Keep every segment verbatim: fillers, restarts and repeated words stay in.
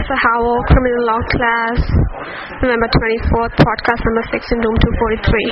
Professor Howell, Criminal Law Class, November twenty-fourth, podcast number six in room two forty-three.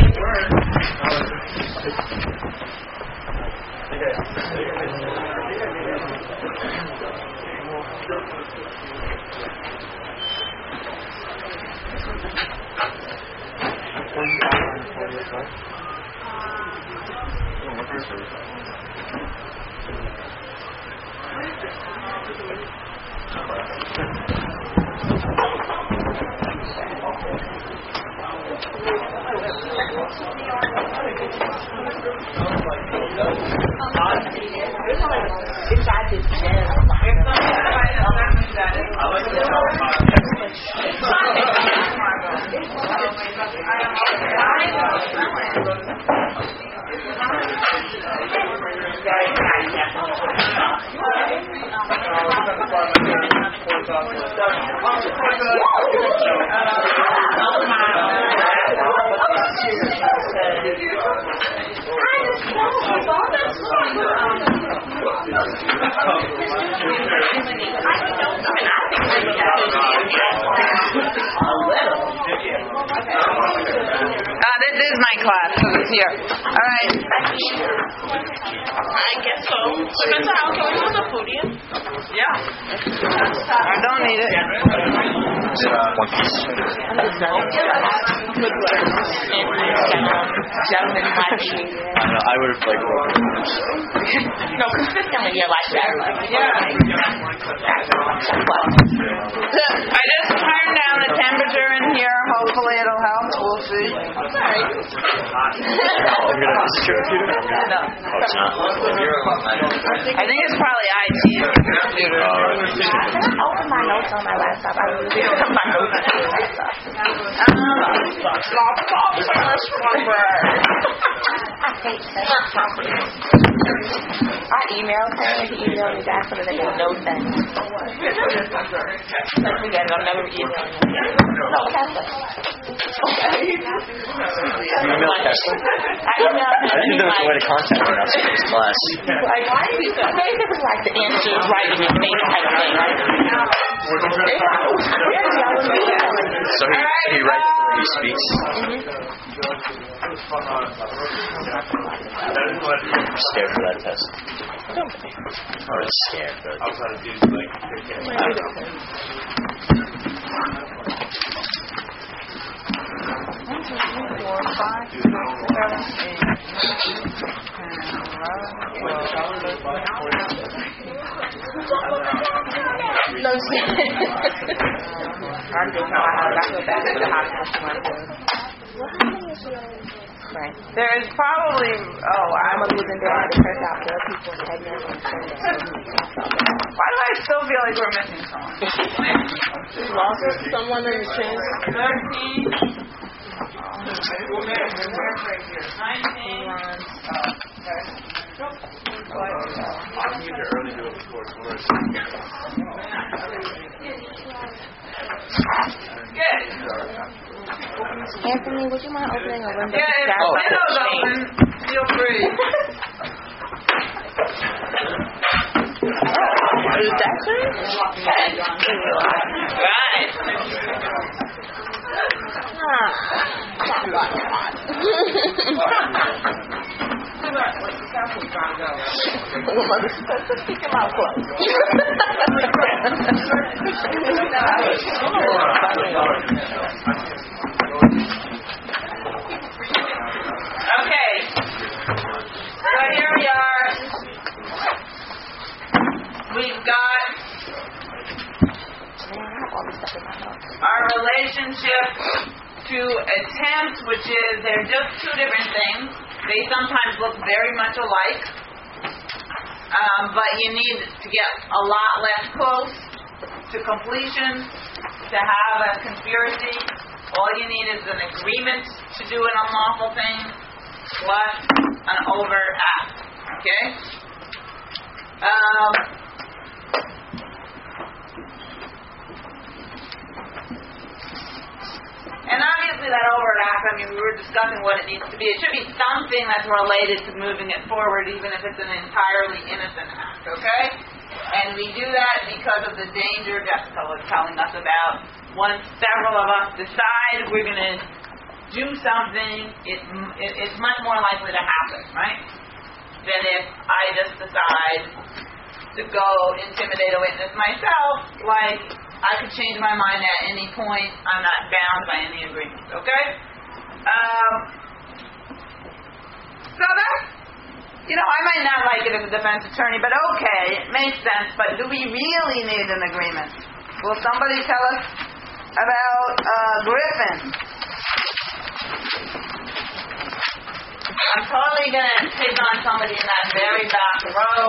Uh, this is my class, so it's here. All right. I guess so. Professor Howell, can we use the podium? Yeah. I don't need it. I would have liked broken ribs. No, consistently you're like that. Yeah. I just turned down the temperature in here. Hopefully it'll help. We'll see. Oh, you're going to have this computer? No. Oh, it's not. I think it's probably I T computer. Oh, right. Can I open my notes on my laptop? I really don't have my notes on my laptop. I hate that. I emailed him and he emailed me back and they got no sense. Like, forget it, I'm never emailing him. No, Tesla. You emailed Tesla? I emailed him. I didn't know there was a way to contact him outside of his class. Like, why do you think this is like the answer is right in your face type of thing, right? So he, so he writes the way he speaks? I'm scared for that test. I'm already scared, but... One, two, three, four, five, six, seven, eight, No shit. I just know how I feel bad for the hospital. Right. There's probably, oh, I'm I'm a losing day. I had to press out the people pregnant and why do I still feel like we're missing someone? lost someone in the train. thirteen. Anthony, would you mind opening a window? Yeah, if the window's open, feel free. Is that true? Right. Okay. So here we are. We've got our relationship to attempt, which is they're just two different things. They sometimes look very much alike, um, but you need to get a lot less close to completion to have a conspiracy. All you need is an agreement to do an unlawful thing plus an overt act. Okay? Um, And obviously that overt act, I mean, we were discussing what it needs to be. It should be something that's related to moving it forward, even if it's an entirely innocent act, okay? And we do that because of the danger Jessica was telling us about. Once several of us decide we're going to do something, it, it, it's much more likely to happen, right? Than if I just decide to go intimidate a witness myself. Like, I could change my mind at any point. I'm not bound by any agreements, okay? Um, so that's, you know, I might not like it as a defense attorney, but okay, it makes sense. But do we really need an agreement? Will somebody tell us about uh, Griffin? I'm totally going to pick on somebody in that very back row.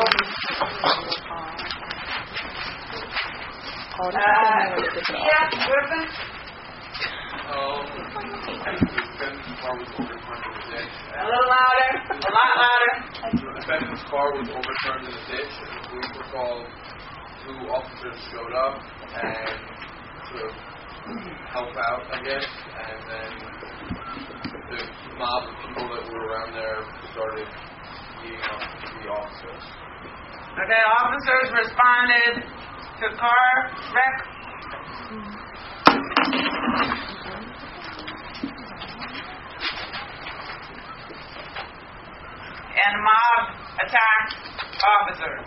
Uh, yeah, Griffin? Um, defendant's car was overturned in the ditch. A little louder, a lot louder. The defendant's car was overturned in the ditch, and the police were called. Two officers showed up and sort of help out, I guess, and then the mob of people that were around there started beating up the officers. Okay, officers responded to car wreck. And mob attacked officers.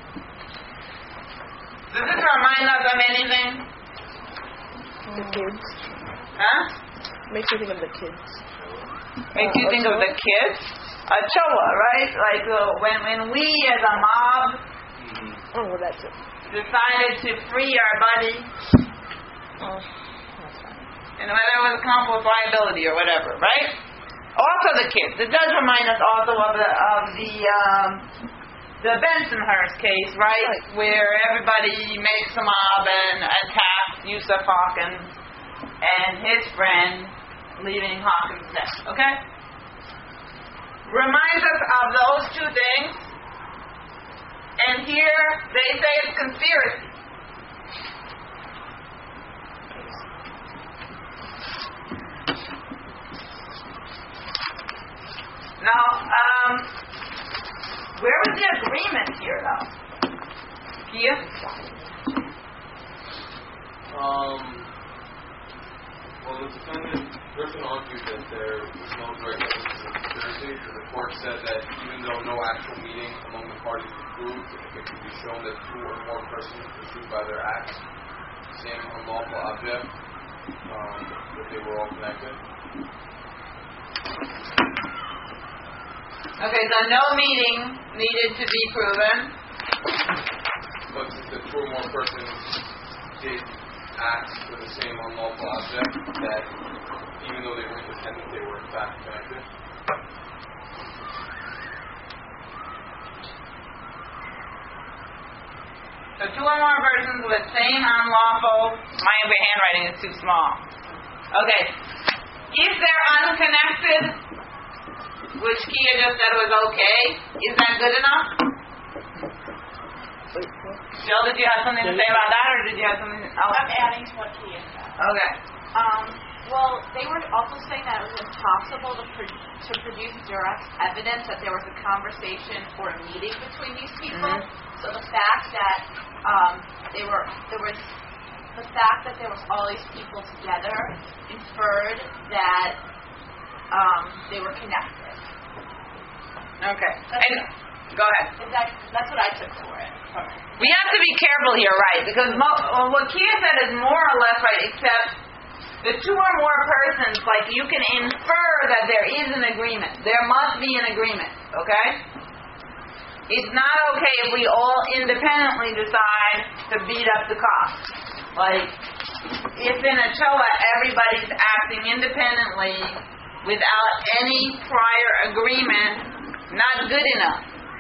Does this remind us of anything? The kids. Huh? Makes you think of the kids. Makes you think of the kids? A choa, right? Like uh, when when we as a mob Oh, well, that's it. decided to free our buddy, Oh, that's fine. and whether it was accomplice liability or whatever, right? Also the kids. It does remind us also of the of the um, the Bensonhurst case, right? Right. Where everybody makes a mob and attacks Yusuf Hawkins and his friend, leaving Hawkins dead. Okay? Reminds us of those two things. And here they say it's conspiracy. Now, um, where was the agreement here, though? Kia? Um, well, the defendant, Griffin argued that there was no direct evidence of conspiracy. The court said that even though no actual meeting among the parties was proved, it could be shown that two or more persons pursued by their acts the same unlawful object, um, that they were all connected. Okay, so no meeting needed to be proven. But since the two or more persons did acts for the same unlawful object, that even though they were independent, they were in fact connected. So two or more persons with same unlawful, my handwriting is too small. Okay. If they're unconnected, which Kia just said was okay, is that good enough? Jill, did you have something to say about that, or did you have something to, oh. I'm adding to what Kia said. Okay. Um, well, they were also saying that it was impossible to, pro- to produce direct evidence that there was a conversation or a meeting between these people. Mm-hmm. So the fact that um, they were there was the fact that there was all these people together inferred that um, they were connected. Okay. And, go ahead. Is that that's what I took for it. We have to be careful here, right? Because mo- well, what Kia said is more or less right, except the two or more persons, like you can infer that there is an agreement. There must be an agreement, okay? It's not okay if we all independently decide to beat up the cops. Like, if in a choa everybody's acting independently without any prior agreement, not good enough.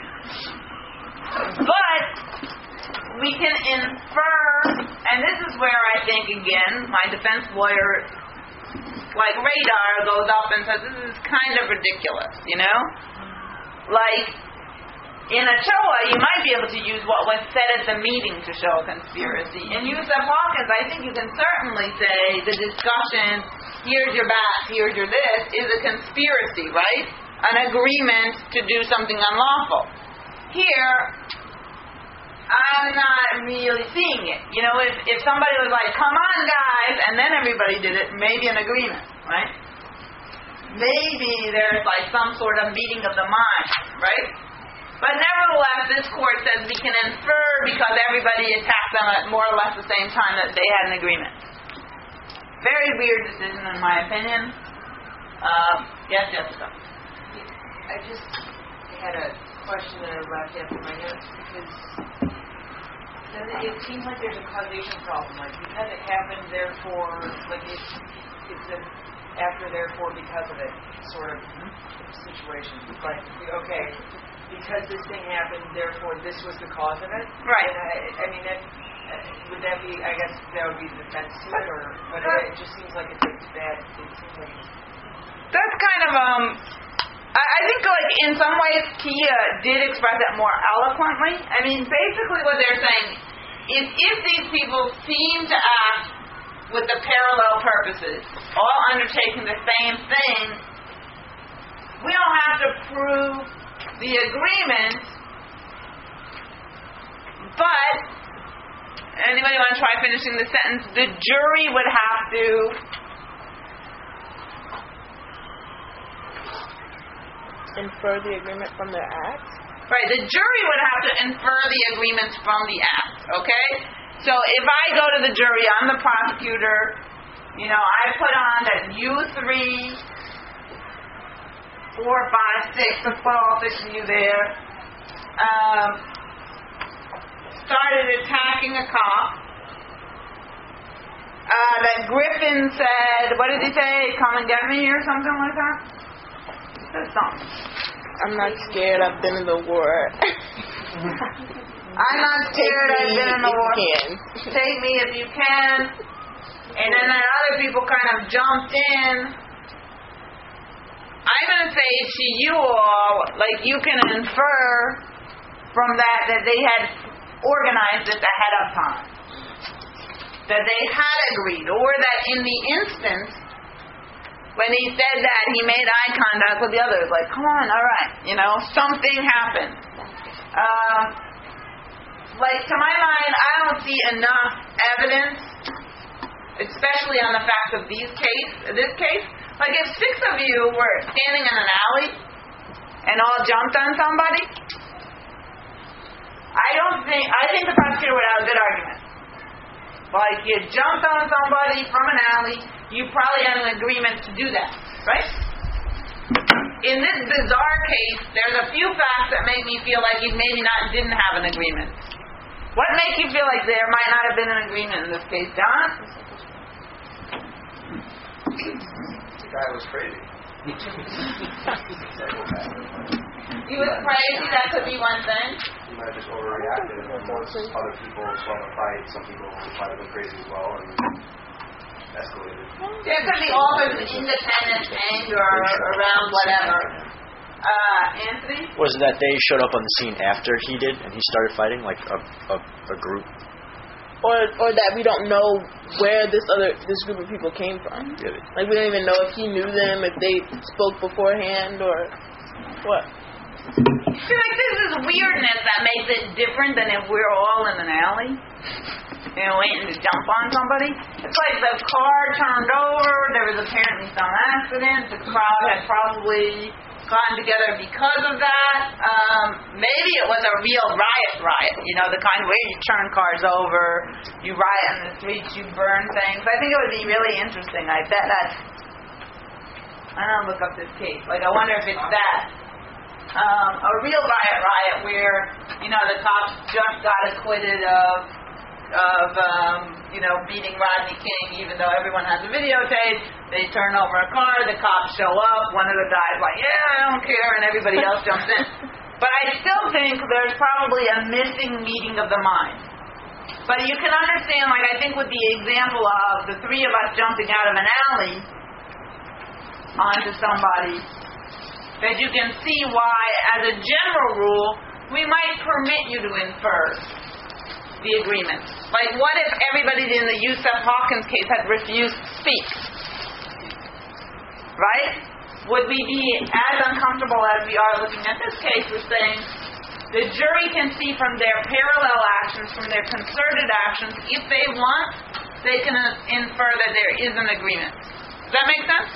But we can infer, and this is where I think, again, my defense lawyer, like radar, goes up and says, this is kind of ridiculous, you know? Like, in a choa, you might be able to use what was said at the meeting to show a conspiracy. In Yusuf Hawkins, I think you can certainly say the discussion, here's your back, here's your this, is a conspiracy, right? An agreement to do something unlawful. Here, I'm not really seeing it. You know, if, if somebody was like, come on guys, and then everybody did it, maybe an agreement, right? Maybe there's like some sort of meeting of the mind, right? But nevertheless, this court says we can infer because everybody attacked them at more or less the same time that they had an agreement. Very weird decision in my opinion. Um, yes, Jessica? I just had a question that I left after my notes because it seems like there's a causation problem. Like because it happened, therefore, like it's it's an after, therefore, because of it sort of situation. Like okay, because this thing happened, therefore, this was the cause of it. Right. And I, I mean, that, would that be? I guess that would be the defense to it, or but it, it just seems like it's a bad. It seems like it's, that's kind of um. I think, like, in some ways, Kia did express it more eloquently. I mean, basically what they're saying is if these people seem to act with the parallel purposes, all undertaking the same thing, we don't have to prove the agreement, but, anybody want to try finishing the sentence? The jury would have to infer the agreement from their acts? Right, the jury would have to infer the agreements from the acts, okay? So if I go to the jury, I'm the prosecutor, you know, I put on that you three, four, five, six, let's put all six of you there, um, started attacking a cop, uh, that Griffin said, what did he say, come and get me or something like that? Something. I'm not scared. I've been in the war. I'm not scared. I've been in the war. Take me if you can. And then the other people kind of jumped in. I'm going to say to you all, like you can infer from that that they had organized this ahead of time. That they had agreed. Or that in the instance when he said that, he made eye contact with the others, like, come on, all right, you know, something happened. Uh, like, to my mind, I don't see enough evidence, especially on the facts of these case, this case. Like, if six of you were standing in an alley and all jumped on somebody, I don't think, I think the prosecutor would have a good argument. Like, you jumped on somebody from an alley, you probably had an agreement to do that, right? In this bizarre case, there's a few facts that make me feel like you maybe not didn't have an agreement. What makes you feel like there might not have been an agreement in this case, Don? The guy was crazy. He was crazy, that could be one thing. He might have just overreacted, and once other people saw the fight, some people might have been crazy as well, and escalated. There could be all sorts of independent anger around whatever. Uh, Anthony? Was it that they showed up on the scene after he did, and he started fighting, like a a, a group? Or or that we don't know where this other this group of people came from. Really? Like we don't even know if he knew them, if they spoke beforehand, or what. I feel like this is weirdness that makes it different than if we're all in an alley, you know, waiting to jump on somebody. It's like the car turned over, there was apparently some accident, the crowd had probably gotten together because of that. Um, maybe it was a real riot riot, you know, the kind where you turn cars over, you riot in the streets, you burn things. I think it would be really interesting. I bet that's, I don't know, look up this case. Like, I wonder if it's that. Um, a real riot riot where, you know, the cops just got acquitted of, of um, you know, beating Rodney King, even though everyone has a videotape. They turn over a car, the cops show up, one of the guys like, yeah, I don't care, and everybody else jumps in. But I still think there's probably a missing meeting of the mind. But you can understand, like, I think with the example of the three of us jumping out of an alley onto somebody, that you can see why, as a general rule, we might permit you to infer the agreement. Like, what if everybody in the Yusuf Hawkins case had refused to speak? Right? Would we be as uncomfortable as we are looking at this case with saying, The jury can see from their parallel actions, from their concerted actions, if they want, they can infer that there is an agreement. Does that make sense?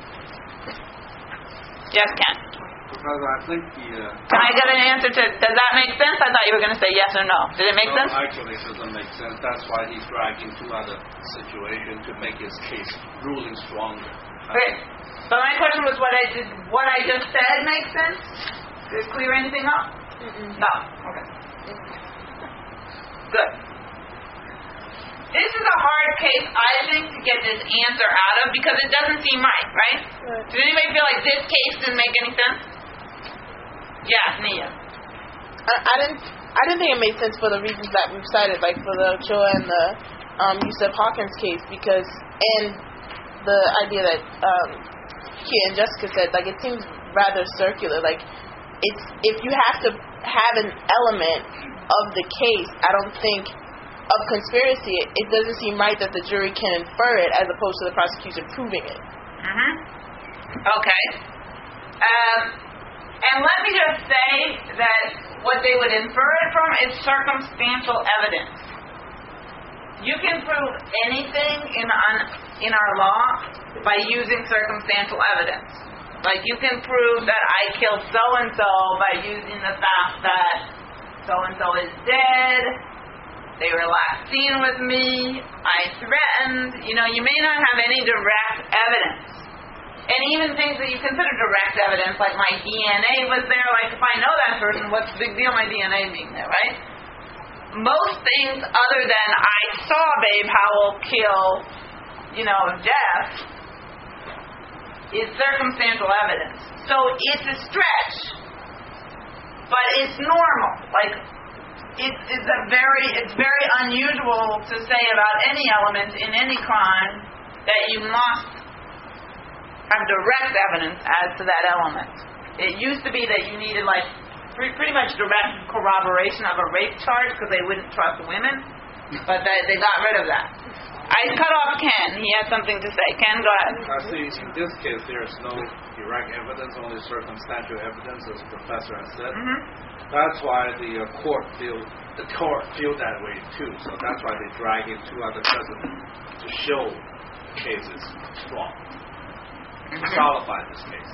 Yes, Ken. Professor, I think the... Uh, can I get an answer to, does that make sense? I thought you were going to say yes or no. Did it make no, sense? Actually, it doesn't make sense. That's why he's dragging two other situations to make his case ruling stronger. Okay. But my question was, what I did, what I just said makes sense? Did it clear anything up? Mm-mm. No. Okay. Good. This is a hard case, I think, to get this answer out of because it doesn't seem right, right? right. Did anybody feel like this case didn't make any sense? Yeah, Nia. I, I didn't. I didn't think it made sense for the reasons that we've cited, like for the Ochoa and the um, Yusef Hawkins case, because and the idea that um, Kia and Jessica said, like it seems rather circular. Like it's if you have to have an element of the case, I don't think of conspiracy. It, it doesn't seem right that the jury can infer it as opposed to the prosecution proving it. Mhm. Okay. Um. And let me just say that what they would infer it from is circumstantial evidence. You can prove anything in un, in our law by using circumstantial evidence. Like you can prove that I killed so-and-so by using the fact that so-and-so is dead, they were last seen with me, I threatened. You know, you may not have any direct evidence. And even things that you consider direct evidence, like my D N A was there, like if I know that person, what's the big deal my D N A being there, right? Most things other than I saw Babe Howell kill, you know, Jeff, is circumstantial evidence. So it's a stretch, but it's normal. Like, it's, it's a very, it's very unusual to say about any element in any crime that you must have direct evidence as to that element. It used to be that you needed like pre- pretty much direct corroboration of a rape charge because they wouldn't trust women, but they, they got rid of that. I cut off Ken. He had something to say. Ken, go ahead. I see. In this case, there is no direct evidence, only circumstantial evidence, as the professor has said. Mm-hmm. That's why the uh, court feel the court feel that way too. So that's why they drag in two other precedents to show the case is strong. To qualify this case.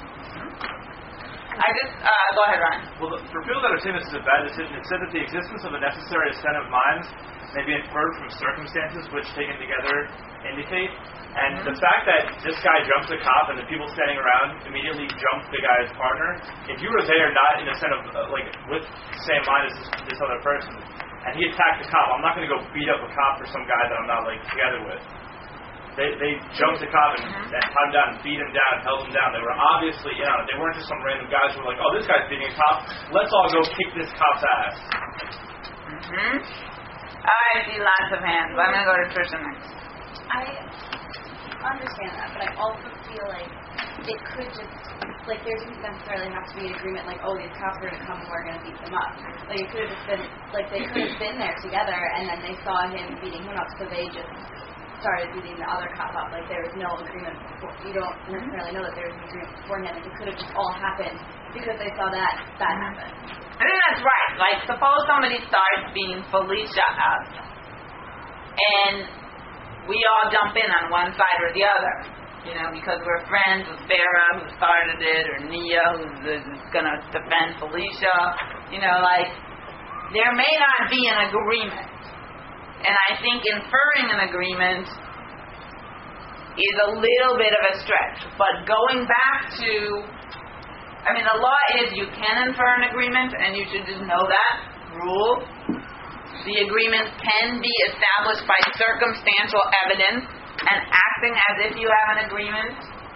I just, uh, go ahead, Ryan. Well, for people that are saying this is a bad decision, it said that the existence of a necessary set of minds may be inferred from circumstances which, taken together, indicate. And mm-hmm. the fact that this guy jumps a cop and the people standing around immediately jump the guy's partner, if you were there not in a set of, uh, like, with the same mind as this, this other person, and he attacked the cop, I'm not going to go beat up a cop for some guy that I'm not, like, together with. They they jumped the cop and, mm-hmm. and hung down, and beat him down, held him down. They were obviously, you know, they weren't just some random guys who were like, oh, this guy's beating a cop. Let's all go kick this cop's ass. Mm-hmm. I see lots of hands. I'm going to go to Trisha next. I understand that, but I also feel like it could just, like, there didn't necessarily have to be an agreement like, oh, these cops are going to come and we're going to beat them up. Like, it could have just been, like, they could have been there together and then they saw him beating him up, so they just started beating the other cop up. Like, there was no agreement before. You don't necessarily know that there was an agreement beforehand. Like, it could have just all happened because they saw that that happen. I think that's right. Like, suppose somebody starts beating Felicia up, and we all jump in on one side or the other, you know, because we're friends with Farrah, who started it, or Nia, who's, who's going to defend Felicia. You know, like, there may not be an agreement. And I think inferring an agreement is a little bit of a stretch. But going back to, I mean, the law is you can infer an agreement, and you should just know that rule. The agreement can be established by circumstantial evidence, and acting as if you have an agreement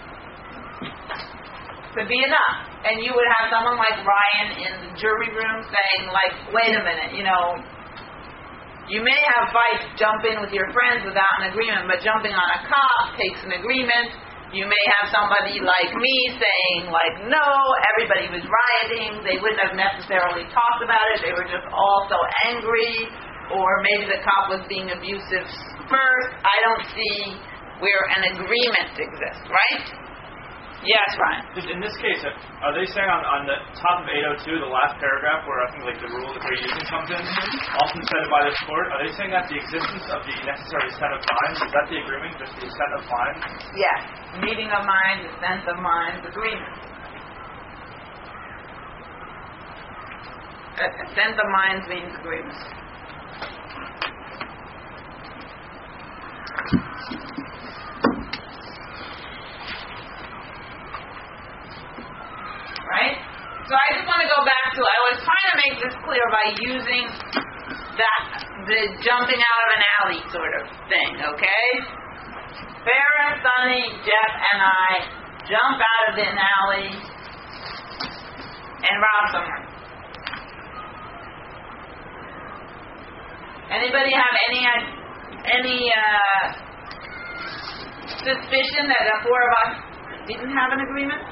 could be enough. And you would have someone like Ryan in the jury room saying, like, wait a minute, you know, you may have fights, jump in with your friends without an agreement, but jumping on a cop takes an agreement. You may have somebody like me saying, like, no, everybody was rioting. They wouldn't have necessarily talked about it. They were just all so angry. Or maybe the cop was being abusive first. I don't see where an agreement exists, right? Yes, Ryan. Just in this case, are they saying on, on the top of eight oh two, the last paragraph where I think like the rule of fair using comes in, often cited by this court, are they saying that the existence of the necessary set of minds, is that the agreement, just the set of minds? Yes. Meeting of minds, assent of minds, agreement. Assent of minds means agreement. Right? So I just want to go back to, I was trying to make this clear by using that, the jumping out of an alley sort of thing, okay? Farrah, Sonny, Jeff, and I jump out of an alley and rob someone. Anybody have any any uh, suspicion that the four of us didn't have an agreement?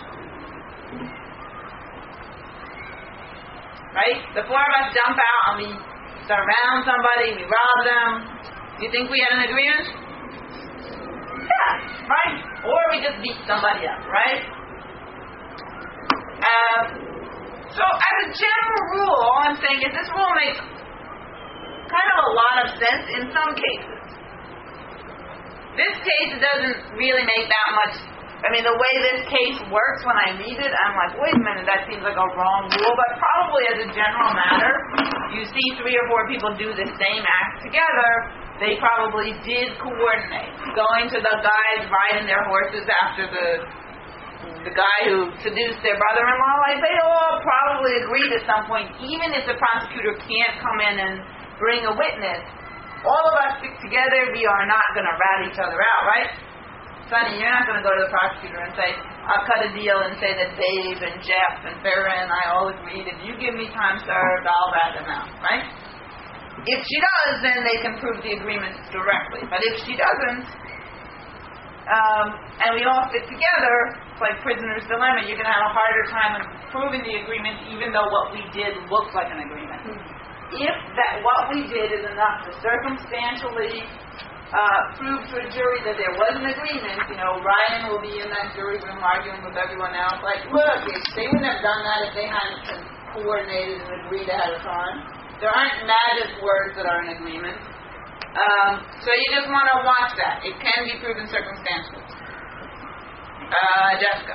Right? The four of us jump out and we surround somebody, we rob them. Do you think we had an agreement? Yeah, right? Or we just beat somebody up, right? Uh, so as a general rule, all I'm saying is this rule makes kind of a lot of sense in some cases. This case doesn't really make that much. I mean, the way this case works, when I read it, I'm like, wait a minute, that seems like a wrong rule. But probably as a general matter, you see three or four people do the same act together, they probably did coordinate. Going to the guys riding their horses after the the guy who seduced their brother-in-law, like they all probably agreed at some point, even if the prosecutor can't come in and bring a witness, all of us stick together, we are not going to rat each other out, right? Sonny, you're not going to go to the prosecutor and say, I'll cut a deal and say that Dave and Jeff and Farrah and I all agreed, if you give me time served, I'll rat them out, right? If she does, then they can prove the agreement directly. But if she doesn't, um, and we all stick together, it's like prisoner's dilemma, you're going to have a harder time of proving the agreement even though what we did looks like an agreement. If that what we did is enough to circumstantially uh, prove to a jury that there was an agreement, you know, Ryan will be in that jury room arguing with everyone else, like, look, if they wouldn't have done that if they hadn't coordinated and agreed ahead of time. There aren't magic words that are an agreement. Um, so you just want to watch that. It can be proven circumstantially. Uh, Jessica.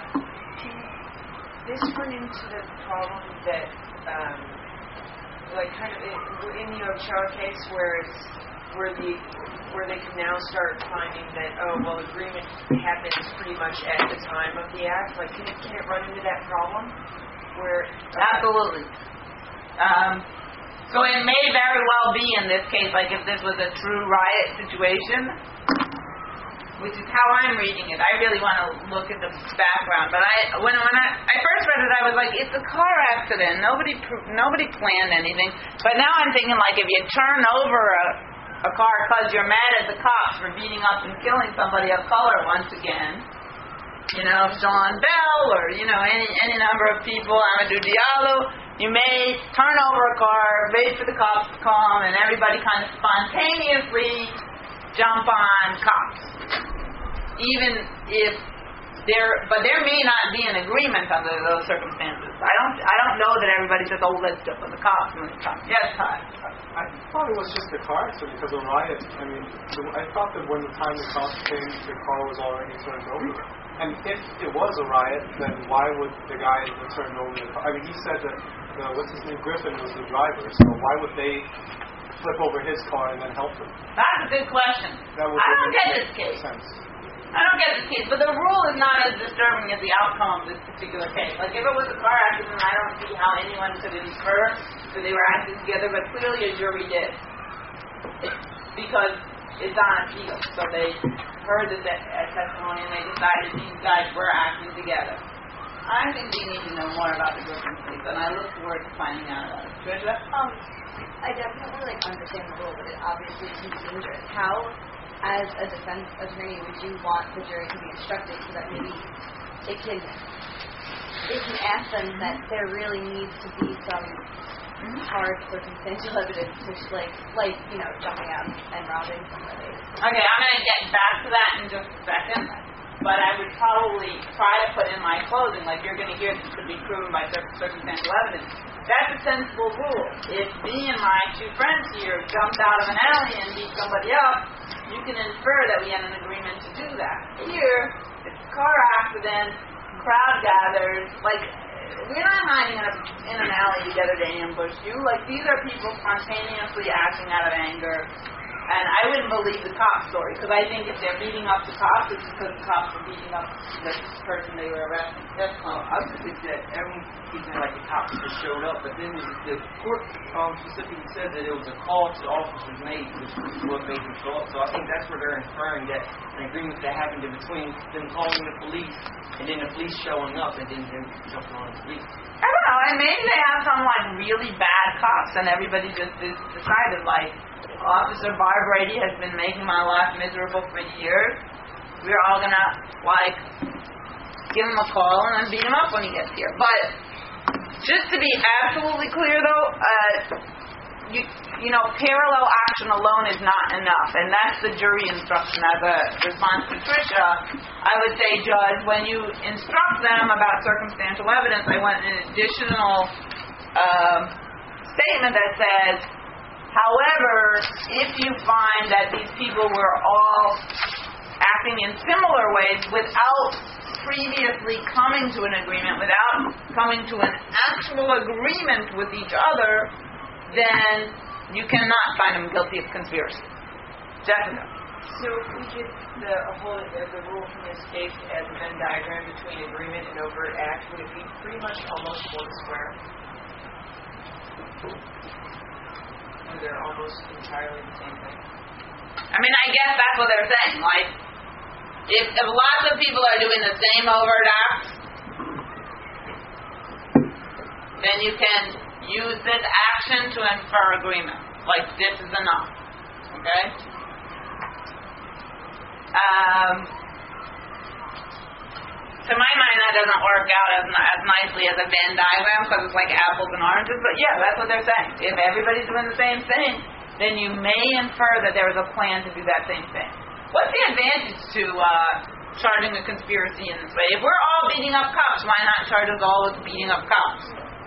This run into the problem that, um, like, kind of in, in the Ochoa case, where it's where the where they can now start finding that, oh, well, agreement happens pretty much at the time of the act. Like, can it, can it run into that problem? Where absolutely. Um, so it may very well be in this case, like if this was a true riot situation, which is how I'm reading it. I really want to look at the background, but I when when I, I first read it, I was like, it's a car accident. Nobody nobody planned anything. But now I'm thinking, like, if you turn over a a car because you're mad at the cops for beating up and killing somebody of color once again, you know, Sean Bell or, you know, any any number of people, Amadou Diallo, you may turn over a car, wait for the cops to come, and everybody kind of spontaneously jump on cops. Even if there, but there may not be an agreement under those circumstances. I don't I don't know that everybody says, oh, let's jump on the cops when they come. Yes, Todd. I thought it was just a car accident because of a riot. I mean, I thought that when the time the cops came, the car was already turned over. And if it was a riot, then why would the guy that turned over the car? I mean, he said that, uh, what's his name, Griffin was the driver, so why would they flip over his car and then help him? That's a good question. That would I don't make get this case. sense. I don't get this case, but the rule is not as disturbing as the outcome of this particular case. Like, if it was a car accident, I don't see how anyone could infer that they were acting together, but clearly a jury did. Because it's on appeal, so they heard the de- uh, testimony and they decided these guys were acting together. I think we need to know more about the Griffin case, and I look forward to finding out about it. Trisha? Um, I definitely like understand the rule, but it obviously can be dangerous. How, as a defense attorney, would you want the jury to be instructed so that maybe it can it can ask them that there really needs to be some hard circumstantial evidence to like like you know jumping out and robbing somebody. Okay, I'm going to get back to that in just a second. but I would probably try to put in my closing, like you're going to hear this could be proven by cir- circumstantial evidence. That's a sensible rule. If me and my two friends here jumped out of an alley and beat somebody up, you can infer that we had an agreement to do that. Here, it's a car accident, crowd gathers, like, we're not hiding in, a, in an alley together to ambush you. Like, these are people spontaneously acting out of anger. And I wouldn't believe the cop story, because I think if they're beating up the cops, it's because the cops are beating up the person they were arresting. That's Uh, I would think that everyone keeps it like the cops just showed up, but then the, the court um, specifically said that it was a call to officers made, which was what made them show up. So I think that's where they're inferring that an agreement that happened in between them calling the police and then the police showing up and then them jumping on the police. I don't know, and maybe they have some like really bad cops, and everybody just is decided like, Officer Barb Brady has been making my life miserable for years. We're all gonna like give him a call and then beat him up when he gets here. But just to be absolutely clear, though, uh, you you know, parallel action alone is not enough, and that's the jury instruction. As a response to Tricia, I would say, Judge, when you instruct them about circumstantial evidence, I want an additional um, statement that says, however, if you find that these people were all acting in similar ways without previously coming to an agreement, without coming to an actual agreement with each other, then you cannot find them guilty of conspiracy. Definitely. So if we get the whole the, the rule from this case as a Venn diagram between agreement and overt act, would it be pretty much almost four square? Or they're almost entirely the same thing? I mean, I guess that's what they're saying. Like, if, if lots of people are doing the same overt act, then you can use this action to infer agreement. Like, this is enough. Okay? Um, to my mind, that doesn't work out as, as nicely as a Venn diagram because it's like apples and oranges. But yeah, that's what they're saying. If everybody's doing the same thing, then you may infer that there was a plan to do that same thing. What's the advantage to uh, charging a conspiracy in this way? If we're all beating up cops, why not charge us all with beating up cops?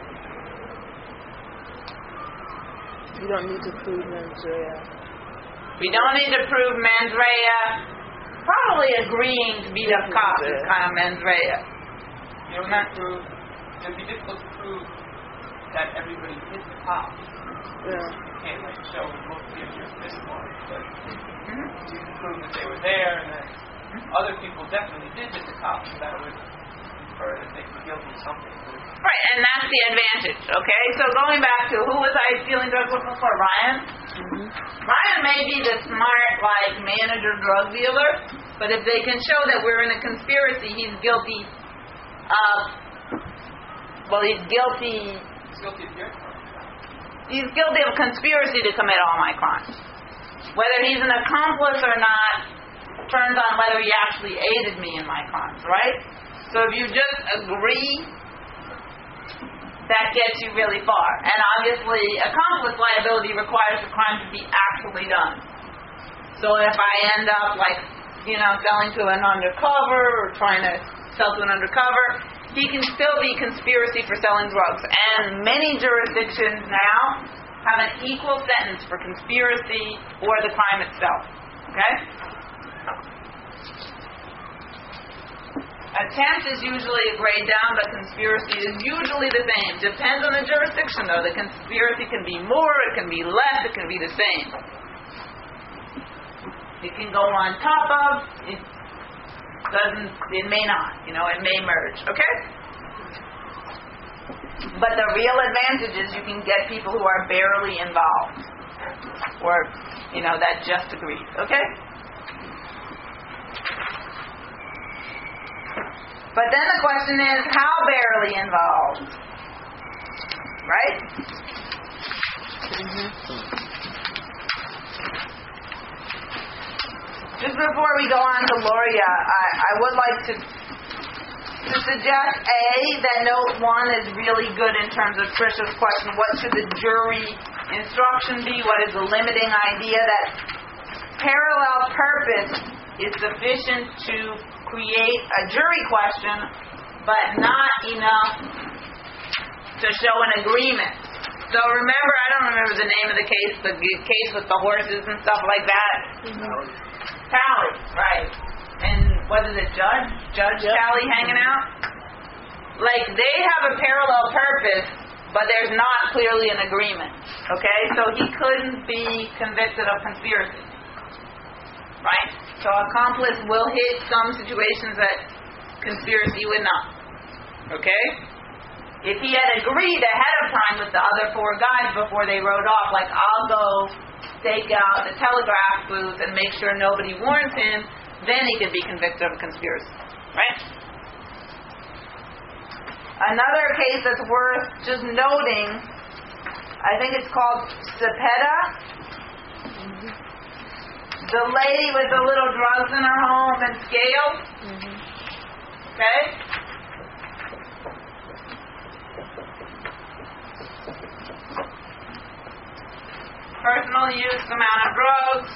You don't need to prove mens rea. We don't need to prove mens rea. Probably agreeing to beat up cops is kind of mens rea. You don't have to prove, it would be difficult to prove that everybody hit the cops. Yeah. You can't like show both of your fist marks, but mm-hmm. you can prove that they were there and that mm-hmm. other people definitely did hit the cops, and that would infer that they were guilty of something. Right, and that's the advantage, okay? So going back to who was I stealing drugs with before? Ryan? Mm-hmm. Ryan may be the smart, like, manager drug dealer, but if they can show that we're in a conspiracy, he's guilty of, well, he's guilty, He's guilty of your crime. He's guilty of conspiracy to commit all my crimes. Whether he's an accomplice or not turns on whether he actually aided me in my crimes, right? So if you just agree, that gets you really far. And obviously, accomplice liability requires the crime to be actually done. So if I end up, like, you know, selling to an undercover or trying to sell to an undercover, he can still be conspiracy for selling drugs. And many jurisdictions now have an equal sentence for conspiracy or the crime itself. Okay? Attempt is usually a grade down, but conspiracy is usually the same. Depends on the jurisdiction, though. The conspiracy can be more, it can be less, it can be the same. It can go on top of, it doesn't, it may not, you know, it may merge, okay? But the real advantage is you can get people who are barely involved, or, you know, that just agreed, okay? But then the question is, how barely involved? Right? Mm-hmm. Just before we go on to Loria, I, I would like to, to suggest, A, that note one is really good in terms of Trisha's question, what should the jury instruction be? What is the limiting idea? That parallel purpose is sufficient to create a jury question, but not enough to show an agreement. So remember, I don't remember the name of the case, the g- case with the horses and stuff like that. Mm-hmm. Tally, right. And what is it, Judge? Judge yep. Tally hanging out? Like, they have a parallel purpose, but there's not clearly an agreement. Okay? So he couldn't be convicted of conspiracy. Right? So accomplice will hit some situations that conspiracy would not. Okay? If he had agreed ahead of time with the other four guys before they rode off, like, I'll go stake out the telegraph booth and make sure nobody warns him, then he could be convicted of conspiracy. Right? Another case that's worth just noting, I think it's called Cepeda. Mm-hmm. The lady with the little drugs in her home and scales. Mm-hmm. Okay? Personal use amount of drugs.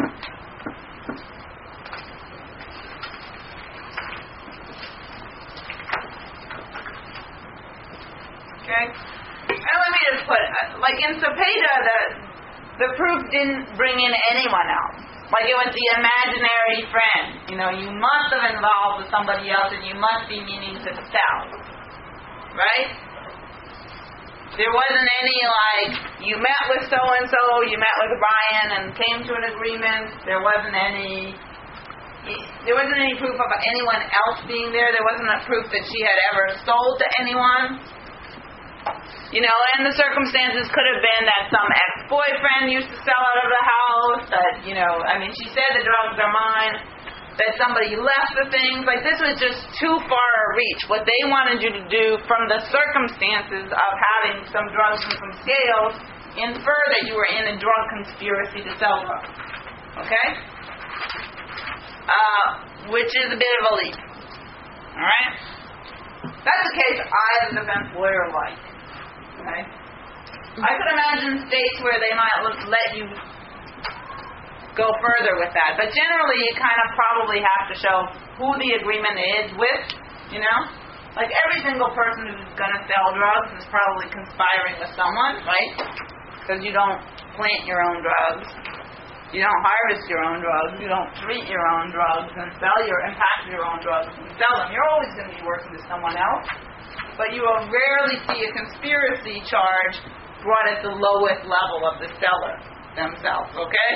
Okay? And let me just put, like in Cepeda, the, the proof didn't bring in anyone else. Like it was the imaginary friend. You know, you must have involved with somebody else and you must be meaning to sell. Right? There wasn't any like, you met with so-and-so, you met with Brian and came to an agreement. There wasn't any, there wasn't any proof of anyone else being there. There wasn't a proof that she had ever sold to anyone. You know, and the circumstances could have been that some ex-boyfriend used to sell out of the house, that, you know, I mean, she said the drugs are mine, that somebody left the things. Like, this was just too far a reach. What they wanted you to do from the circumstances of having some drugs and some scales, infer that you were in a drug conspiracy to sell drugs. Okay? Uh, which is a bit of a leap. Alright? That's the case I, as a defense lawyer, like. Okay? I could imagine states where they might let you go further with that. But generally, you kind of probably have to show who the agreement is with, you know? Like, every single person who's going to sell drugs is probably conspiring with someone, right? Because you don't plant your own drugs. You don't harvest your own drugs. You don't treat your own drugs and sell your, and pack your own drugs and sell them. You're always going to be working with someone else. But you will rarely see a conspiracy charge brought at the lowest level of the seller themselves, okay?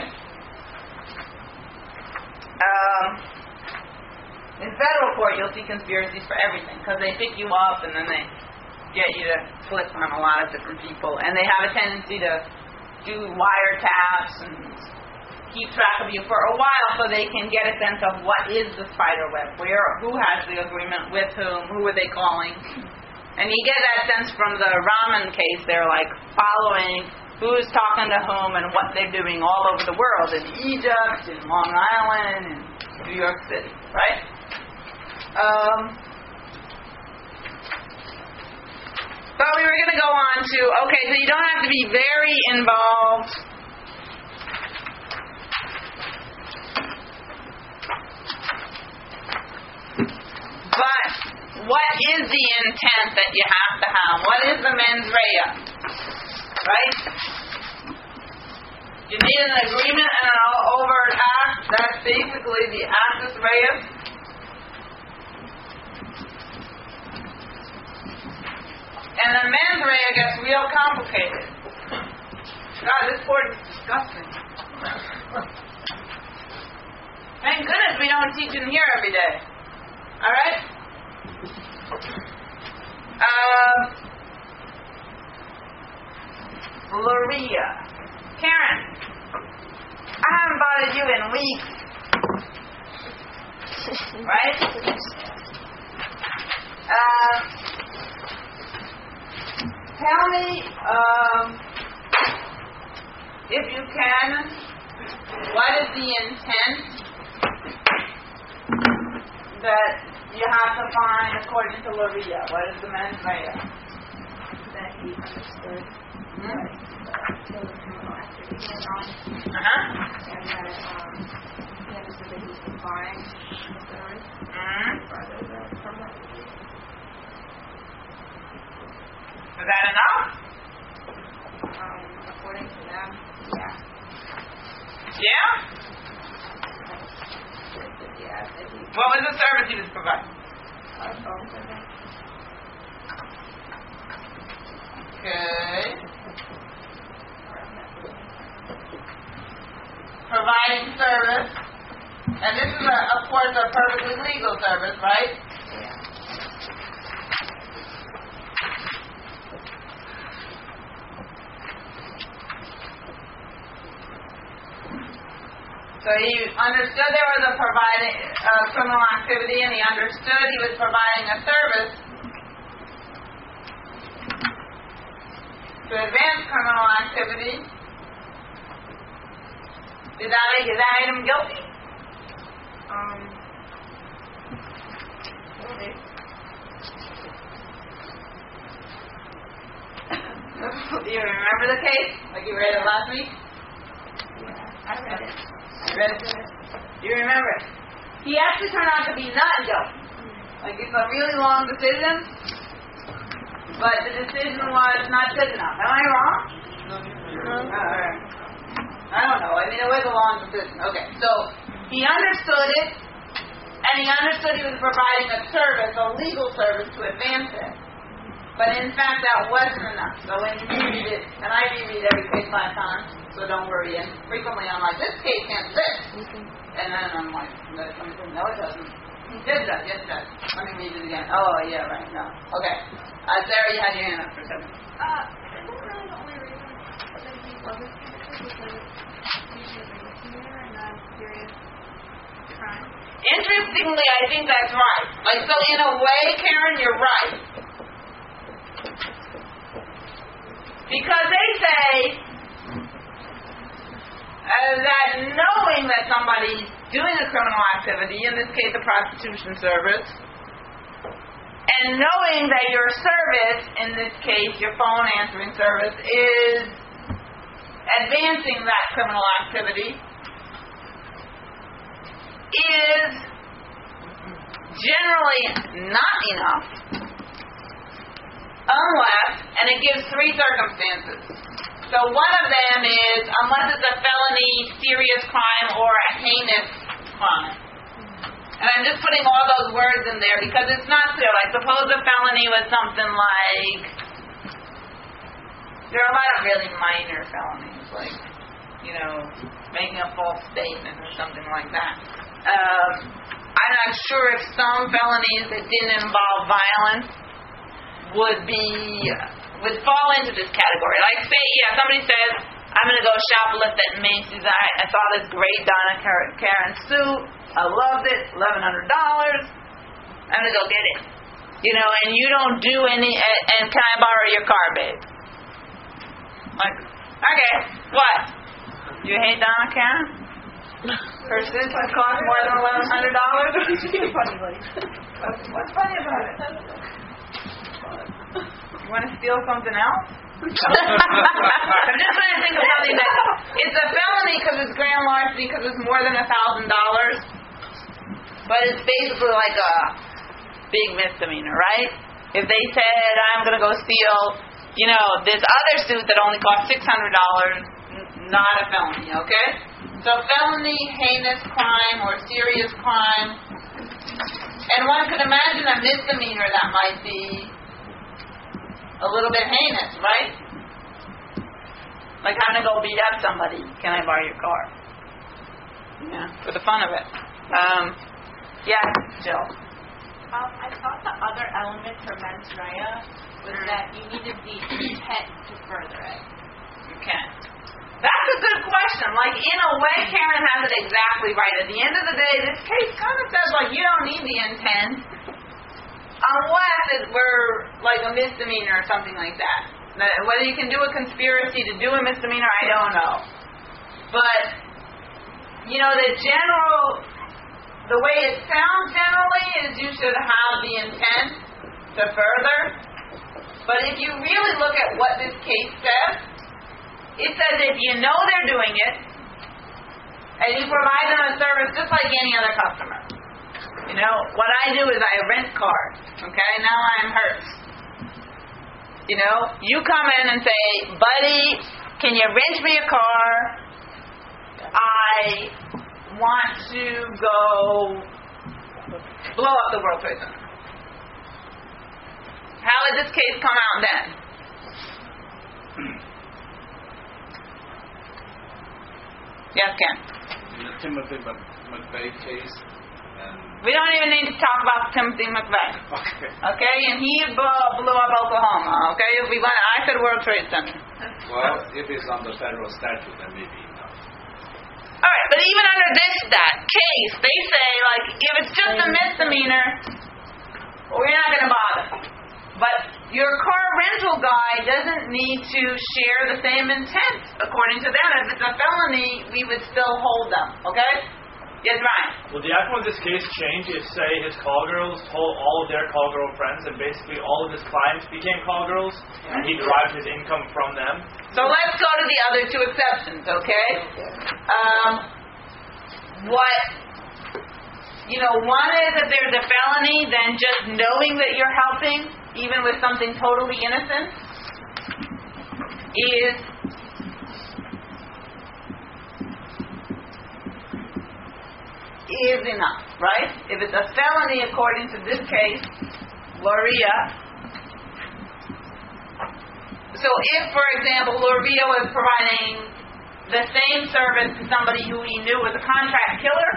Um, in federal court, you'll see conspiracies for everything because they pick you up and then they get you to click on a lot of different people, and they have a tendency to do wiretaps and keep track of you for a while so they can get a sense of what is the spider web, where, who has the agreement with whom, who are they calling, and you get that sense from the Rahman case. They're like following who's talking to whom and what they're doing all over the world, in Egypt, in Long Island, in New York City, right? Um, but we were going to go on to, okay, so you don't have to be very involved. But what is the intent that you have to have? What is the mens rea? Right? You need an agreement and an overt act. That's basically the actus reus. And the mens rea gets real complicated. God, this board is disgusting. Thank goodness we don't teach in here every day. Alright? Um, Loria. Karen, I haven't bothered you in weeks. Right? Uh, tell me, um, if you can, what is the intent that you have to find according to Loria? What is the mens rea? That he understood Hmm? what uh, killed the criminal activity went on. Uh-huh. And that um, he understood that he was providing the service Mm-hmm. further the criminal activity. Is that enough? Um, according to them, yeah. Yeah? Yeah, that he What was the service he was providing? our phone service. Okay. Providing service. And this is, a, of course, a perfectly legal service, right? So he understood there was a providing uh, criminal activity, and he understood he was providing a service to advance criminal activity. Did that make, did that make him guilty? Um, okay. Do you remember the case? Like you read it last week? Yeah, I read it. You read it? You remember it? He actually turned out to be not guilty. Like it's a really long decision, but the decision was not good enough. Am I wrong? No. Alright. I don't know. I mean, it was a long decision. Okay, so he understood it, and he understood he was providing a service, a legal service to advance it. But in fact, that wasn't enough. So when you read it, and I reread every case five times, so don't worry. And frequently I'm like, this case can't fit. And then I'm like, no, it doesn't. Yes, it does. Yes, it does. Let me read it again. Oh, yeah, right. No. Okay. Uh, Sarah, you had your hand up for a second. Uh, isn't really the only reason that he wasn't convicted because he's a misdemeanor and not a serious crime? Interestingly, I think that's right. Like, so in a way, Karen, you're right. Because they say uh, that knowing that somebody's doing a criminal activity, in this case a prostitution service, and knowing that your service, in this case your phone answering service, is advancing that criminal activity, is generally not enough unless, and it gives three circumstances. So one of them is unless it's a felony, serious crime, or a heinous crime. And I'm just putting all those words in there because it's not clear. Like suppose a felony was something like, there are a lot of really minor felonies, like, you know, making a false statement or something like that. Um, I'm not sure if some felonies that didn't involve violence would be, would fall into this category. Like say, yeah, somebody says, I'm going to go shoplift at Macy's. I, I saw this great Donna Karan suit. I loved it. eleven hundred dollars. I'm going to go get it. You know, and you don't do any, and, and can I borrow your car, babe? Like, okay, what? You hate Donna Karan? Her suit cost more than eleven hundred dollars? What's funny about it? You want to steal something else? I'm just trying to think of something that it's a felony because it's grand larceny because it's more than a thousand dollars, but it's basically like a big misdemeanor, right? If they said I'm going to go steal, you know, this other suit that only cost six hundred dollars, not a felony, okay? So felony, heinous crime, or serious crime, and one could imagine a misdemeanor that might be a little bit heinous, right? Like I'm gonna go beat up somebody. Can I borrow your car? Yeah, for the fun of it. Um, yeah, Jill. Um, I thought the other element for mens rea was that you needed the intent to further it. You can't. That's a good question. Like in a way, Karen has it exactly right. At the end of the day, this case kind of says like you don't need the intent. Unless it were like a misdemeanor or something like that. Whether you can do a conspiracy to do a misdemeanor, I don't know. But, you know, the general, the way it sounds generally is you should have the intent to further. But if you really look at what this case says, it says if you know they're doing it, And you provide them a service just like any other customer. You know, what I do is I rent cars. Okay, now I'm Hertz. You know, you come in and say, buddy, can you rent me a car? I want to go blow up the World Trade Center. How would this case come out then? Yes, Ken. In the Timothy McVeigh case, and we don't even need to talk about Timothy McVeigh. okay, okay, and he blew, blew up Oklahoma. Okay, if we want, I said World Trade Center. Well, if it's under federal statute, then maybe not. All right, but even under this that case, they say like if it's just a misdemeanor, we're not going to bother. But your car rental guy doesn't need to share the same intent, according to them. If it's a felony, we would still hold them. Okay? Yes, Ryan. Will the outcome of this case change if, say, his call girls told all of their call girl friends, and basically all of his clients became call girls, and he derived his income from them? So let's go to the other two exceptions. Okay? Um, what? You know, one is if there's a felony, then just knowing that you're helping, even with something totally innocent, is is enough, right? If it's a felony according to this case, Loria. So if, for example, Loria was providing the same service to somebody who he knew was a contract killer,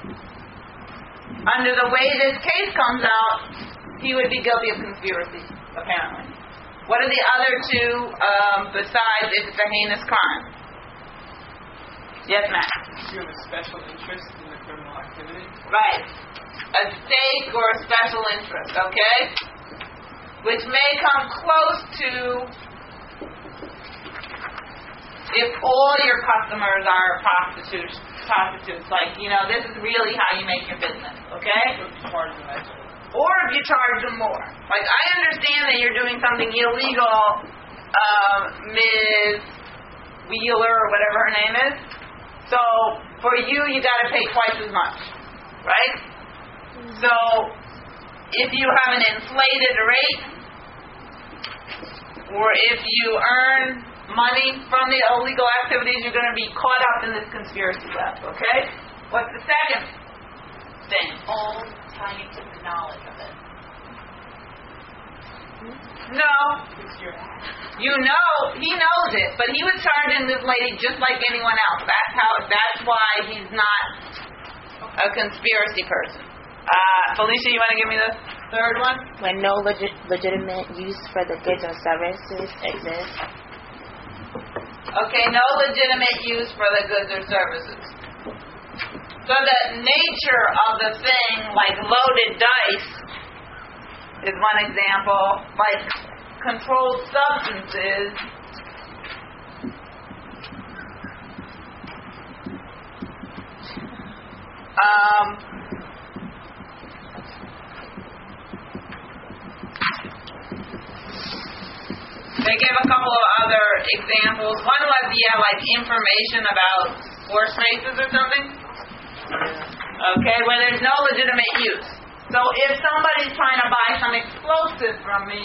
under the way this case comes out, he would be guilty of conspiracy, apparently. What are the other two um, besides if it's a heinous crime? Yes, Matt? You have a special interest in the criminal activity? Right. A stake or a special interest, okay? Which may come close to if all your customers are prostitutes, prostitutes, like, you know, this is really how you make your business, okay? Or if you charge them more. Like, I understand that you're doing something illegal, uh, Miz Wheeler or whatever her name is. So, for you, you got to pay twice as much, right? So, if you have an inflated rate, or if you earn money from the illegal activities, you're going to be caught up in this conspiracy web, okay? What's the second thing? All tying to the knowledge of it. No. You know, he knows it, but he was charging this lady just like anyone else. That's how. That's why he's not a conspiracy person. Uh, Felicia, you want to give me the third one? When no legit, legitimate use for the goods or services exists. Okay, no legitimate use for the goods or services. So the nature of the thing, like loaded dice, is one example. Like controlled substances. Um, they gave a couple of other examples. One was, yeah, like information about horse races or something. Okay, where there's no legitimate use. So if somebody's trying to buy some explosive from me,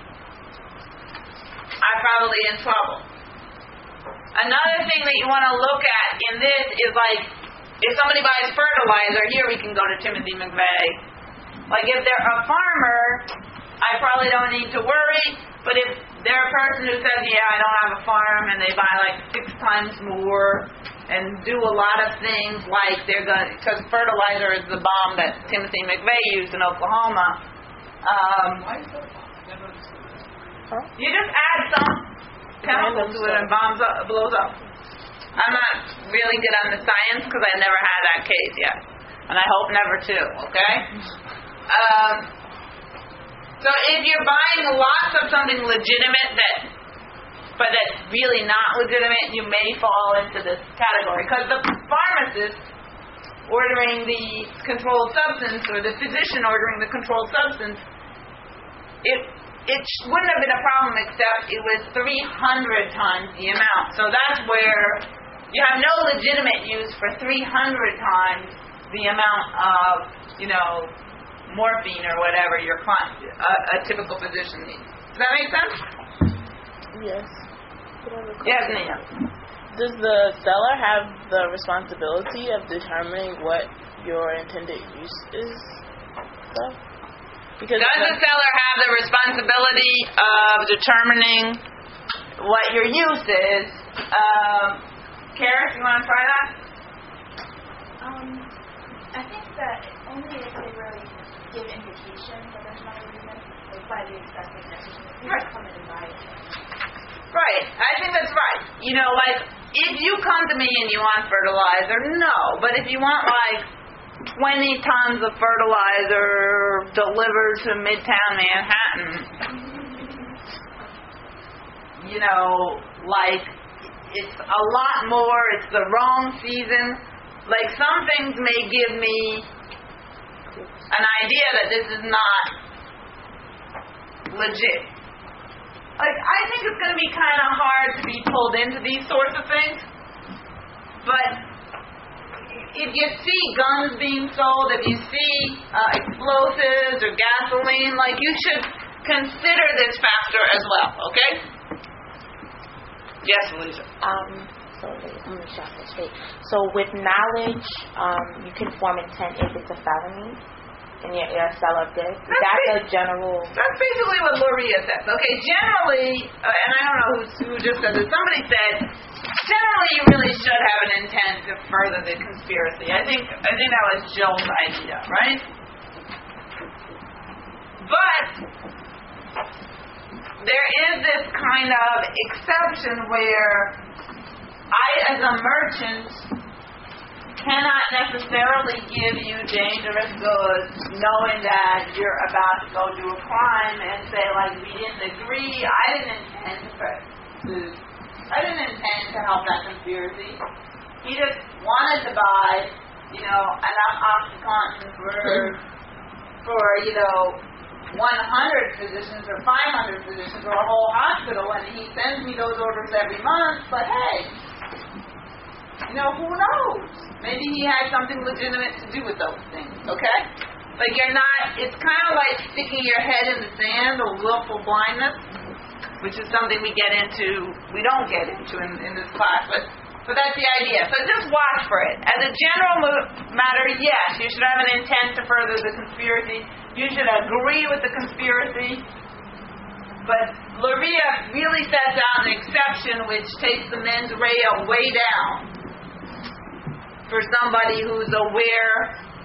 I'm probably in trouble. Another thing that you want to look at in this is like, if somebody buys fertilizer, here we can go to Timothy McVeigh. Like if they're a farmer, I probably don't need to worry. But if they're a person who says, yeah, I don't have a farm, and they buy like six times more and do a lot of things like they're going to, because fertilizer is the bomb that Timothy McVeigh used in Oklahoma. Um, you just add some chemicals to it and bombs up, blows up. I'm not really good on the science because I never had that case yet. And I hope never to, okay? Um, so if you're buying lots of something legitimate that, but that's really not legitimate, you may fall into this category. Because the pharmacist ordering the controlled substance or the physician ordering the controlled substance, it it wouldn't have been a problem except it was three hundred times the amount. So that's where you have no legitimate use for three hundred times the amount of, you know, morphine or whatever your client, a, a typical physician needs. Does that make sense? Yes. Yes, Nia. Does the seller have the responsibility of determining what your intended use is, though? Because does the seller have the responsibility of determining what your use is? Um, Kara, you want to try that? Um, I think that only if they really give indication that there's not a reason, like by the expected necessary, you Right. come in and buy it. Right. I think that's right. You know, like, if you come to me and you want fertilizer, no. But if you want, like, twenty tons of fertilizer delivered to Midtown Manhattan, you know, like, it's a lot more, it's the wrong season. Like, some things may give me an idea that this is not legit. Like, I think it's going to be kind of hard to be pulled into these sorts of things. But if you see guns being sold, if you see uh, explosives or gasoline, like, you should consider this factor as well, okay? Yes, Lisa. Um, so wait, I'm gonna shot this straight. So with knowledge, um, you can form intent if it's a felony, and you're, you're a seller of goods. That's, that's a general. That's basically what Loria says. Okay, generally, uh, and I don't know who, who just said this. Somebody said generally you really should have an intent to further the conspiracy. I think I think that was Jill's idea, right? But there is this kind of exception where I, as a merchant, cannot necessarily give you dangerous goods knowing that you're about to go do a crime and say, like, we didn't agree, I didn't intend to, I didn't intend to help that conspiracy. He just wanted to buy, you know, enough OxyContin for, for, you know, one hundred physicians or five hundred physicians or a whole hospital, and he sends me those orders every month, but hey, you know, who knows? Maybe he had something legitimate to do with those things, okay? Like, you're not, it's kind of like sticking your head in the sand or willful blindness, which is something we get into, we don't get into in, in this class, but but that's the idea. So just watch for it. As a general mo- matter, yes, you should have an intent to further the conspiracy. You should agree with the conspiracy. But Loria really sets out an exception which takes the mens rea way down for somebody who's aware,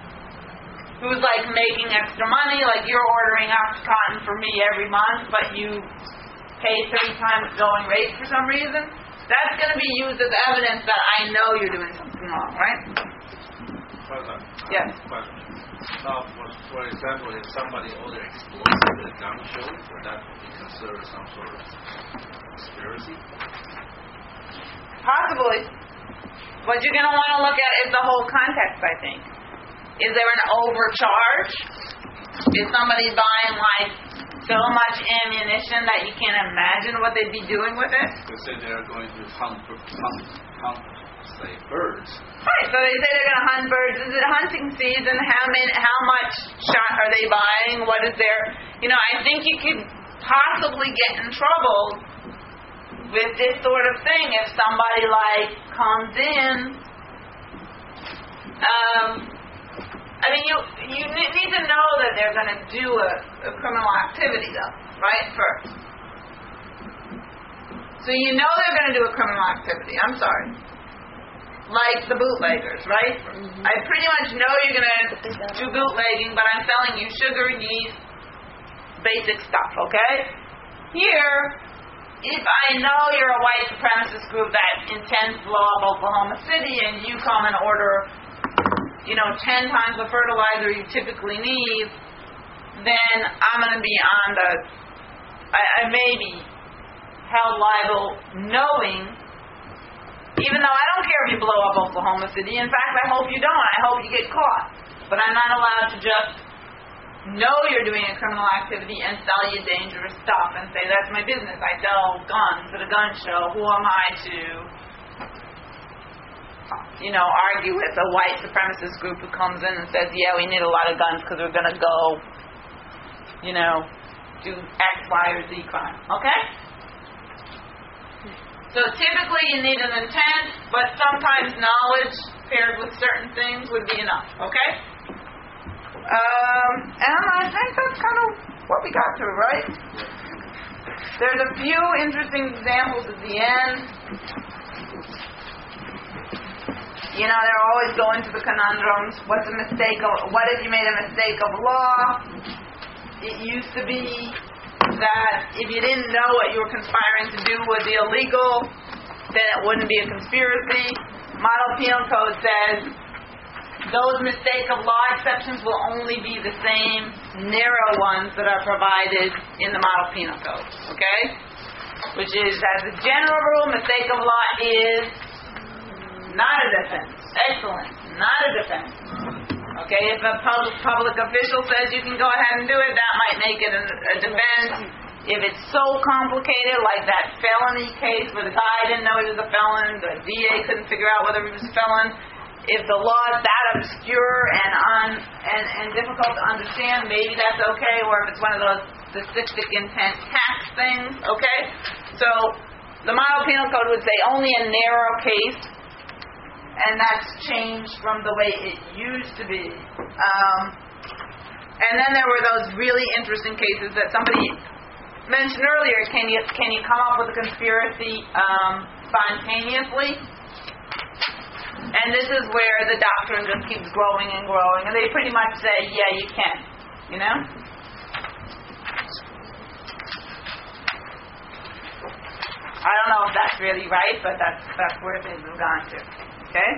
who's like making extra money, like you're ordering OxyContin for me every month, but you pay three times going rate for some reason. That's going to be used as evidence that I know you're doing something wrong, right? President. Yes. Question. Now, for, for example, if somebody order explosive at a gun show, would that be considered some sort of conspiracy? Possibly. What you're going to want to look at is the whole context, I think. Is there an overcharge? Is somebody buying, like, so much ammunition that you can't imagine what they'd be doing with it? They say they're going to hunt, hunt, hunt say, birds. Right, so they say they're going to hunt birds. Is it hunting season? How many? How much shot are they buying? What is their... You know, I think you could possibly get in trouble with this sort of thing if somebody, like, comes in... Um... I mean, you you need to know that they're going to do a, a criminal activity, though, right, first. So you know they're going to do a criminal activity. I'm sorry. Like the bootleggers, right? Mm-hmm. I pretty much know you're going to do bootlegging, but I'm selling you sugar, yeast, basic stuff, okay? Here, if I know you're a white supremacist group that intends to blow up Oklahoma City and you come and order... you know, ten times the fertilizer you typically need, then I'm going to be on the, I, I may be held liable knowing, even though I don't care if you blow up Oklahoma City. In fact, I hope you don't. I hope you get caught. But I'm not allowed to just know you're doing a criminal activity and sell you dangerous stuff and say, that's my business. I sell guns at a gun show. Who am I to... you know, argue with a white supremacist group who comes in and says, yeah, we need a lot of guns because we're going to go, you know, do X, Y, or Z crime. Okay? So typically you need an intent, but sometimes knowledge paired with certain things would be enough. Okay? Um, and I think that's kind of what we got through, right? There's a few interesting examples at the end. You know, they're always going to the conundrums. What's a mistake of, what if you made a mistake of law? It used to be that if you didn't know what you were conspiring to do was illegal, then it wouldn't be a conspiracy. Model Penal Code says those mistake of law exceptions will only be the same narrow ones that are provided in the Model Penal Code. Okay? Which is, as a general rule, mistake of law is not a defense. Excellent. Not a defense. Okay, if a public, public official says you can go ahead and do it, that might make it a, a defense. If it's so complicated, like that felony case where the guy didn't know he was a felon, the D A couldn't figure out whether he was a felon, if the law is that obscure and un, and, and difficult to understand, maybe that's okay, or if it's one of those specific intent tax things, okay? So the Model Penal Code would say only a narrow case, and that's changed from the way it used to be. Um, and then there were those really interesting cases that somebody mentioned earlier. Can you can you come up with a conspiracy um, spontaneously? And this is where the doctrine just keeps growing and growing, and they pretty much say, yeah, you can. You know? I don't know if that's really right, but that's that's where things have gone to. Okay?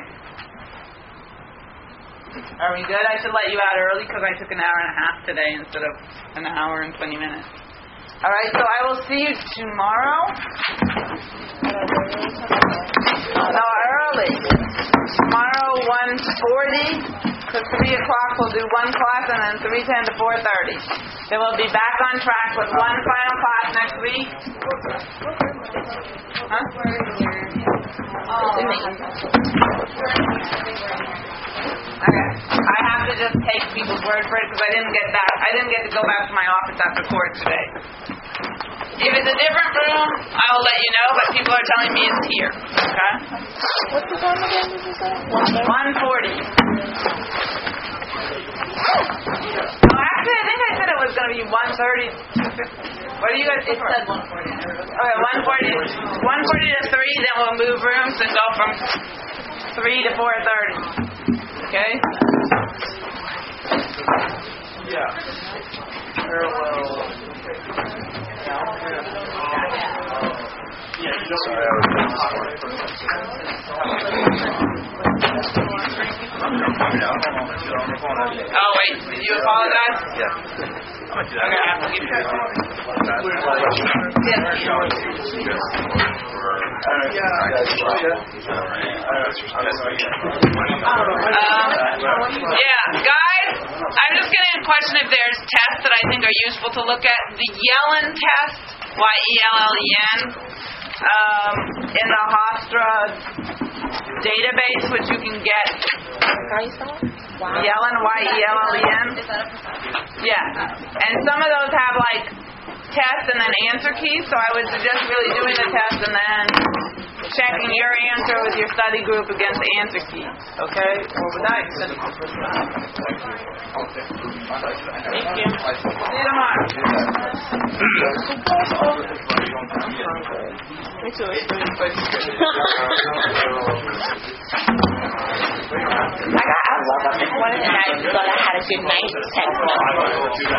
Are we good? I should let you out early because I took an hour and a half today instead of an hour and twenty minutes. All right, so I will see you tomorrow. No, early. Tomorrow, one forty to three o'clock, we'll do one class, and then three ten to four thirty. Then we'll be back on track with one final class next week. Huh? Oh. Okay. I have to just take people's word for it because I didn't get back. I didn't get to go back to my office after court today. If it's a different room, I will let you know. But people are telling me it's here. Okay. What's the time again? Did you say? One forty. No, actually, I think I said it was going to be one thirty. What do you guys think? It said one forty. Okay, one forty. One forty to three. Then we'll move rooms and go from three to four thirty. Okay. Yeah. Parallel. Yeah, you don't sorry, I Oh, wait. Did you apologize? Yeah. Okay, I have to give you Um, yeah, guys, I'm just going to question if there's tests that I think are useful to look at. The Yellen test, Y E L L E N, um, in the Hofstra database, which you can get. Yellen, Y E L L E N. Yeah. And some of those have like test and then answer keys, so I would suggest really doing the test and then checking your answer with your study group against the answer keys. Okay? Or without your study group. Thank you. See you tomorrow. Me too. I got, I love up this morning and I thought I had a good night text message.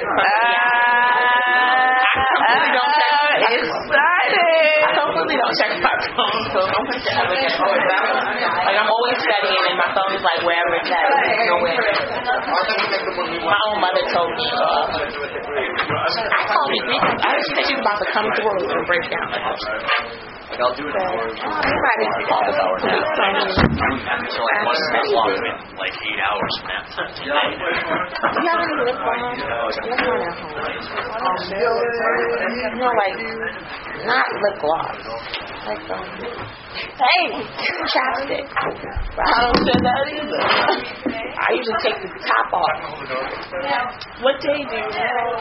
Uh, it started. I totally don't check my phone, so don't put your ever check my phone. Like, I'm always studying and my phone is like wherever it's at. It's nowhere. My own mother told me, uh, I told me, I just said she was about to come through and break down the house. Like, I'll do it in the morning. Oh, everybody Office hours now. So, like, one class long, like, eight hours from that. you have any lip balm? Lip balm at home. Um, you know, like, not lip gloss. Like, um, hey, chapstick. But I don't share that either. I usually take the top off. What day do you have?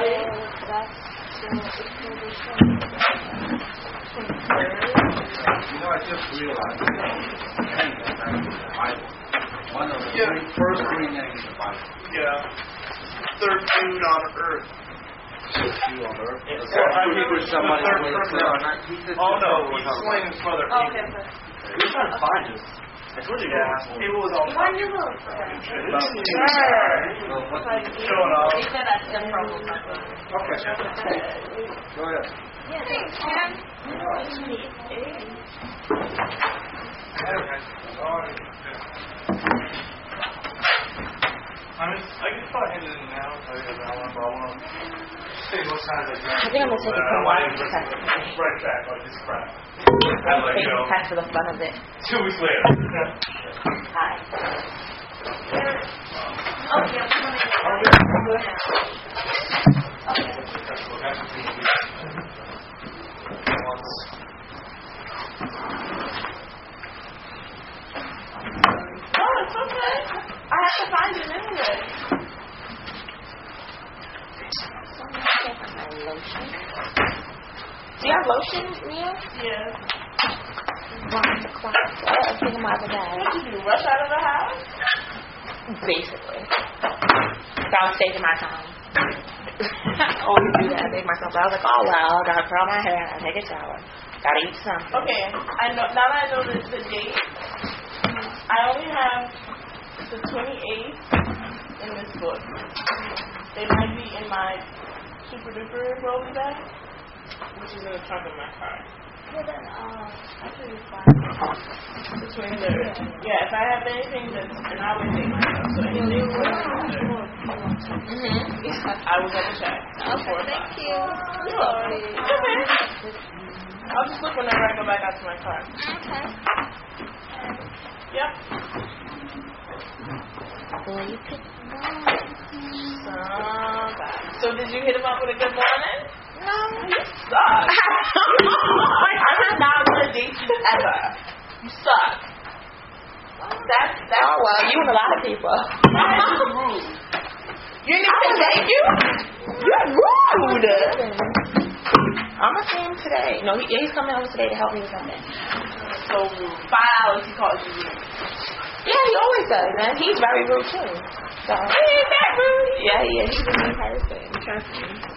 You know, I just realized the Bible. One of the yeah. three, first three names in the Bible. Yeah. Third dude on earth. Third dude on earth? Yeah. So I remember somebody who was uh, oh no, he's slaying his brother. Oh, okay. We're trying to find this. I told you guys. It was all Why you look? Showing off. He said that's the problem. Okay. Go ahead. Yeah, thanks, Ken. I mean, I can probably hand it in now. I think I want to see what kind of. I think I'm gonna take it for a while. Right back, like this crap. I'm like, you know, for the fun of it. Two weeks later. Hi. Oh, yeah. Oh, it's okay. I have to find it anyway. Lotion. Do you have lotion, Mia? Yeah. One class. I think I'm out of that. What did you do? Rush out of the house? Basically. So I'm saving my time. Always do that. I make myself. I was like, oh well, I gotta curl my hair, I take a shower, gotta eat something. Okay. I know. Now that I know the, the date, I only have the twenty-eighth in this book. They might be in my super duper rolly bag, which is in the trunk of my car. Yeah, then, uh, I should be fine. The twenty-third. Yeah, if I have anything, then and I always take myself. So anything for the twenty-third. Mm-hmm. I will double check. Okay, thank you. You're welcome. Okay. I'll just look whenever I go back out to my car. Okay. Yep. Well, you picked Somebody. So did you hit him up with a good morning? No. You suck. I would not want to date you ever. You suck. That's, that's oh, well, you and a lot of people. That is rude. You didn't even thank you? You're rude. I'm going to see him today. No, he, he's coming over today to help me with something. So rude. Five hours he calls you rude. Yeah, he always does, man. He's very rude, too. So, he ain't that rude. Yeah, he is. He's a mean person. Trust me.